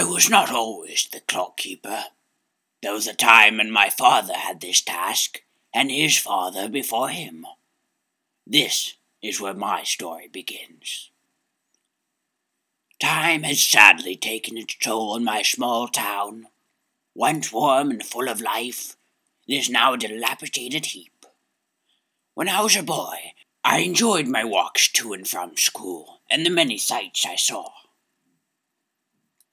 was not always the clock keeper. There was a time when my father had this task, and his father before him. This is where my story begins. Time has sadly taken its toll on my small town. Once warm and full of life, it is now a dilapidated heap. When I was a boy, I enjoyed my walks to and from school and the many sights I saw.